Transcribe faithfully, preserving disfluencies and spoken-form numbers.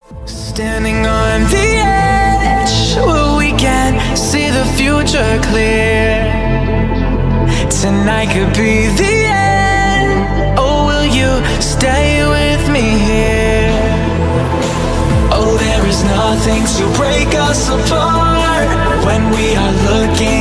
Standing on the edge where we can see the future clear. Tonight could be the end. Oh, will you stay with me here? Oh, there is nothing to break us apart when we are looking